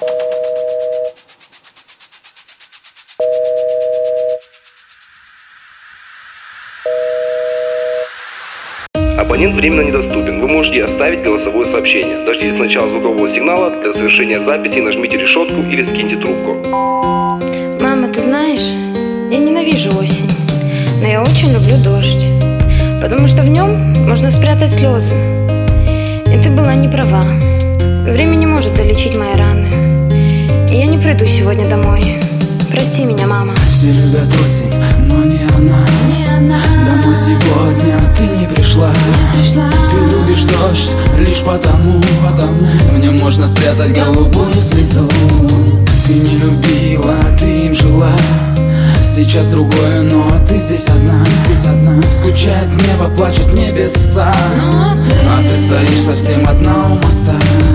Абонент временно недоступен. Вы можете оставить голосовое сообщение. Дождитесь сначала звукового сигнала. Для совершения записи нажмите решетку или скиньте трубку. Мама, ты знаешь, я ненавижу осень, но я очень люблю дождь, потому что в нем можно спрятать слезы. И ты была не права. Время не может залечить мои раны. И я не приду сегодня домой. Прости меня, мама. Все любят осень, но не она. Домой сегодня ты не пришла. Ты любишь дождь лишь потому в нем можно спрятать голубую слезу. Ты не любила, ты им жила. Сейчас другое, но ты здесь одна. Скучает небо, плачут небеса, а ты стоишь совсем одна у моста.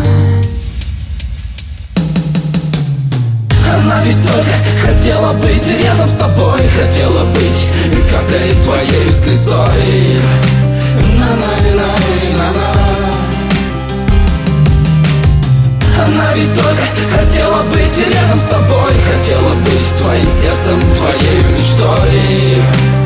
Она ведь только хотела быть рядом с тобой, хотела быть каплей твоей слезой. Она ведь только хотела быть рядом с тобой, хотела быть твоим сердцем, твоей мечтой.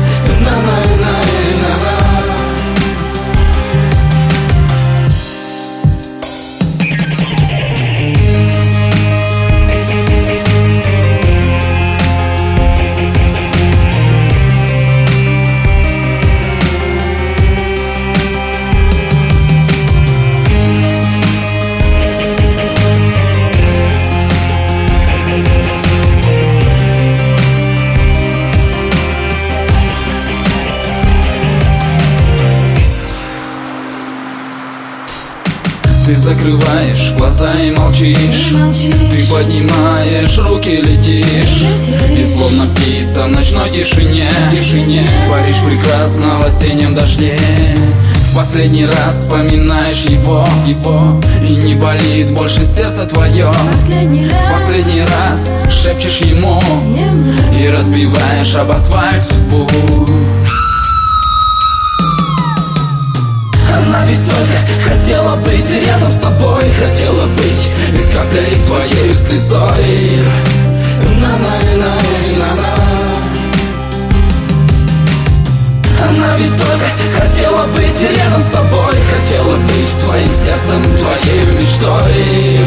Ты закрываешь глаза и молчишь, ты поднимаешь руки, летишь, и словно птица в ночной тишине паришь прекрасно в осеннем дожде. В последний раз вспоминаешь его, и не болит больше сердце твое. В последний раз шепчешь ему и разбиваешь об асфальт судьбу. Она ведь только хотела быть рядом с тобой, хотела быть каплей твоей слезой. Она ведь только хотела быть рядом с тобой, хотела быть твоим сердцем, твоей мечтой.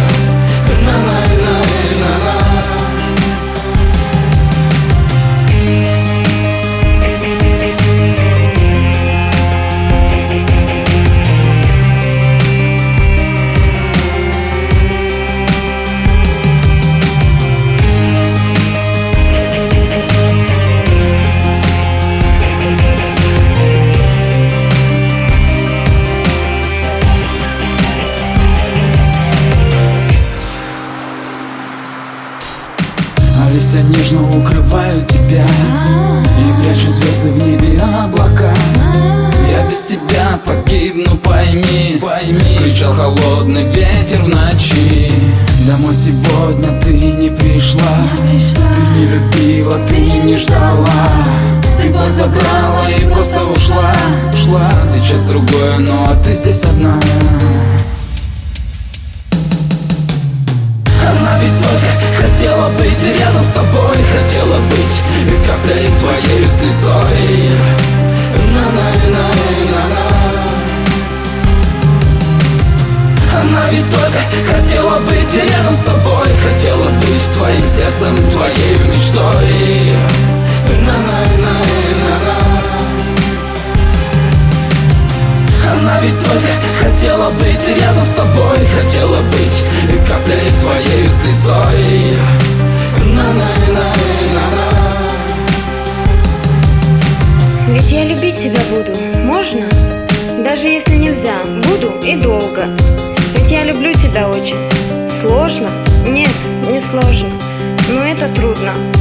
Листья нежно укрывают тебя и прячут звезды в небе облака. Я без тебя погибну, пойми, кричал холодный ветер в ночи. Домой сегодня ты не пришла, ты не любила, ты не ждала. Ты боль забрала и просто ушла. Сейчас другое, но ты здесь одна. Она ведь только хотела быть рядом с тобой, хотела быть каплей твоей слезой. Она ведь только хотела быть рядом с тобой, хотела быть твоим сердцем, твоей мечтой. Она ведь только хотела быть рядом с тобой, хотела быть каплей твоей слезой. Ведь я любить тебя буду, можно? Даже если нельзя, буду и долго. Ведь я люблю тебя очень. Сложно? Нет, не сложно. Но это трудно.